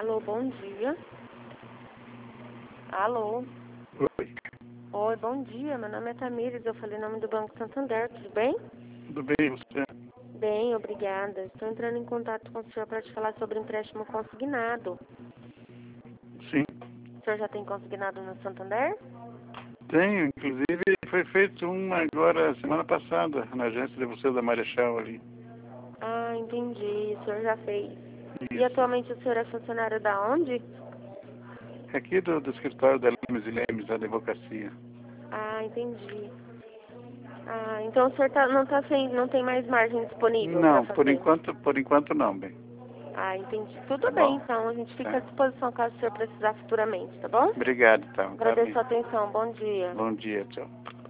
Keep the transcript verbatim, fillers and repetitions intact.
Alô, bom dia. Alô. Oi. Oi, bom dia. Meu nome é Tamires, eu falei em nome do Banco Santander, tudo bem? Tudo bem, você? Bem, obrigada. Estou entrando em contato com o senhor para te falar sobre empréstimo consignado. Sim. O senhor já tem consignado no Santander? Tenho, inclusive foi feito um agora, semana passada, na agência de você da Marechal ali. Ah, entendi. O senhor já fez. E Isso. atualmente o senhor é funcionário da onde? Aqui do, do escritório da Lemes e Lemes, da advocacia. Ah, entendi. Ah, então o senhor tá, não, tá sem, não tem mais margem disponível para Não, por fazer? enquanto, por enquanto não, bem. Ah, entendi. Tá Tudo bem, bom? então. A gente fica à Tá. disposição caso o senhor precisar futuramente, tá bom? Obrigado, então. Tá Agradeço bem. a atenção. Bom dia. Bom dia, tchau.